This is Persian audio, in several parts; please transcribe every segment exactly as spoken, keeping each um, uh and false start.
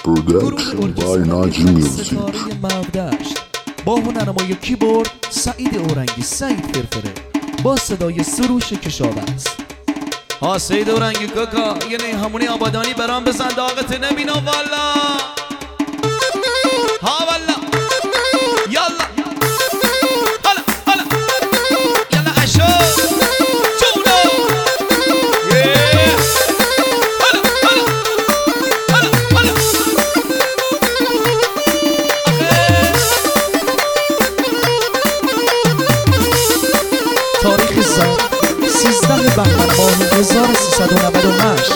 Production by Naji Music. ستاره مردشت با هنرنمای کیبورد سعید اورنگی سعید فرفره با صدای سروش کشاورز. ها سعید اورنگی کاکا یعنی همونی آبادانی برام بزن داغت نبینم والا. ها والا یالا هلا هلا یالا اشو جونو یه هلا هلا هلا هلا تاریخ زن سیزده بهمن ماه هزار و سیصد و نود و هشت.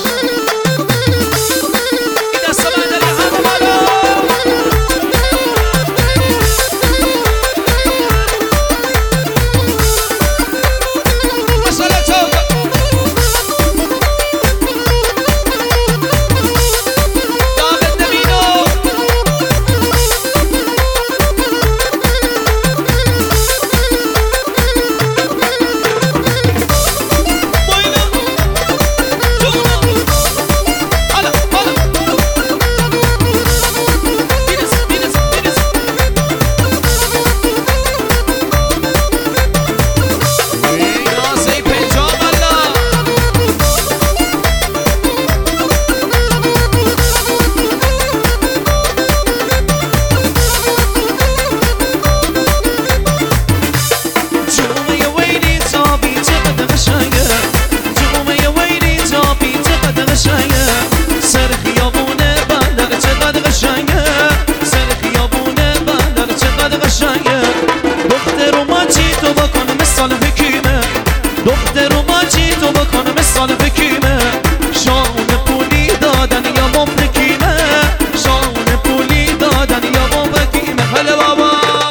دختر ماچی تو بکن مثال حکیمه شان پولی دادن یا بم حکیمه شان پولی دادن یا بم حکیمه هله بابا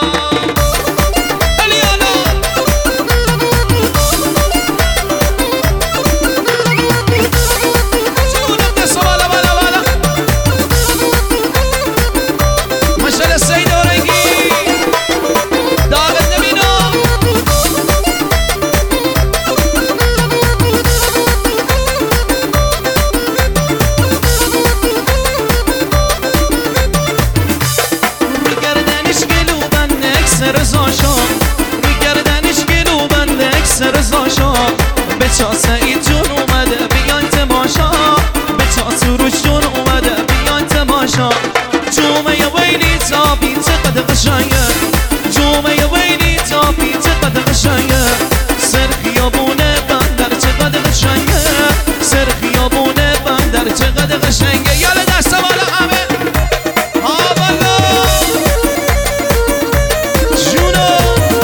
هلی هلا جونم دست بالا بالا بالا ماشاءالله سعید اورنگی داغت نبینم بچا سعید جون اومده بیاین تماشا بچا سروش جون اومده بیاین تماشا جومه ویلی تابی چقدر قشنگه جومه ویلی تابی چقدر قشنگه سر خیابونه بندر چقدر قشنگه سر خیابونه بندر چقدر قشنگه یالا دست بالا همه ها والا جونو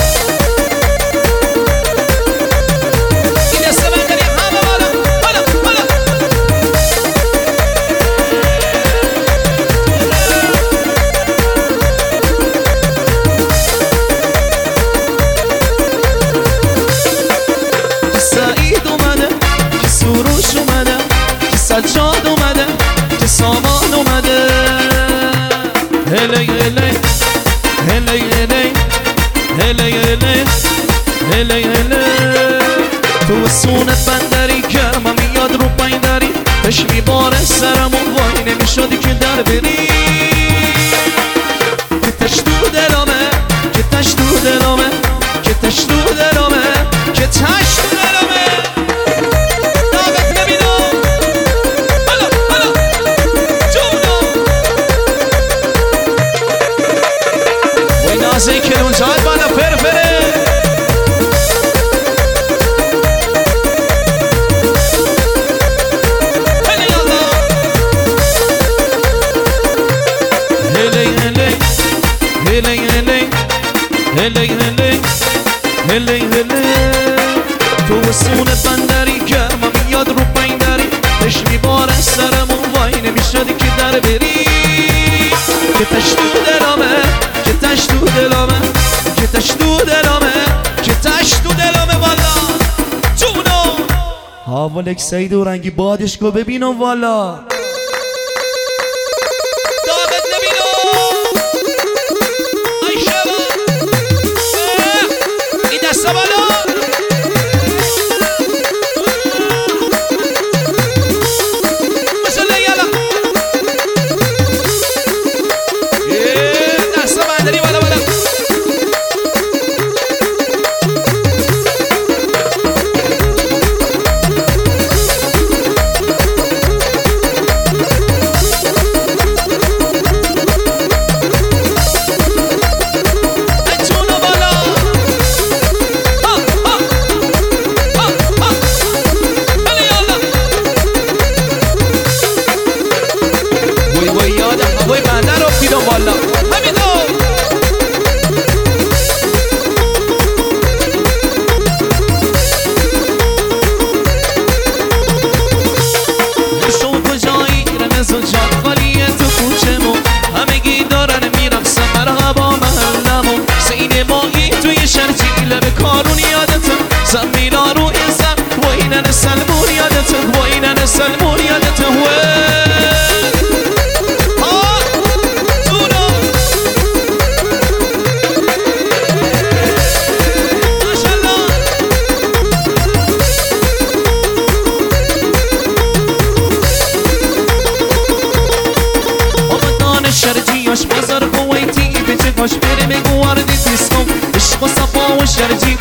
سجاد اومده که سامان اومده هلی هلی هلی هلی هلی هلی هلی هلی تو سونه بندری گرمم میاد رو بندری تش میباره سرمون وای نمیشدی که در بری که تش تو دلامه که تش تو دلامه که تش تو دلامه که تش تو دلامه نازی که اونجاید بالا فرفره هلی یالا هلی هلی هلی هلی هلی هلی هلی هلی تو سونه بندری گرمم میاد رو بندری تش میباره سرمون وای نمیشدی که در بری که تش تو دلامه که تش تو دلامه که تش تو دلامه که تش تو دلامه والا جونو حوالک سعید اورنگی بادش کو ببینم والا داغت نبینم ای شبا این دست بالا مثلا یالا باش بریم گوارد دیسکو عشق و صفا و شرجی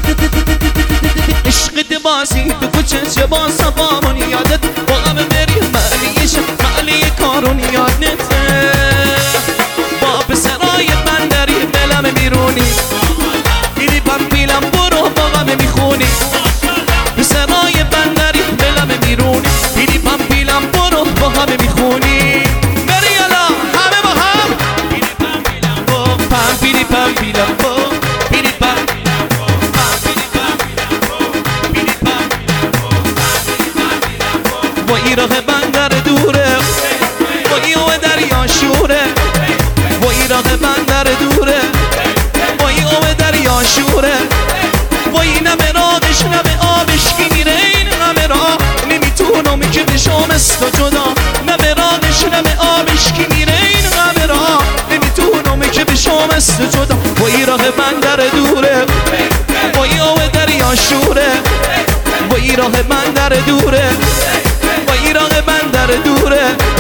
عشق بازی تو کوچه چه با صفامون یادت با غم بریم مالیش مالی کارون یادته با پسرای بندری دلم بیرونی دیدی پم پیلم برو با غم میخونی پسرای بندری دلم بیرونی دیدی پم پیلم برو با غم میخونی بری یالا همه با هم پیلی پم پیلم برو پم پیلی پم پیلم برو پیلی پم پیلم برو پم پیلی پم پیلم برو پیلی پم پیلم برو پم پیلی پم پیلم برو با ایران بندر دوره با ایو دریا شوره با ایران بندر دوره با ایو دریا شوره با این نمه راقش نمه آبش کی میره این همه را نمیتونم که بشم است جدا نمه راقش نمه آبش کی میره این همه را نمیتونم که بشم است جدا با ایران بندر دوره با ایو دریا شوره با ایران بندر دوره با ایران بندر دوره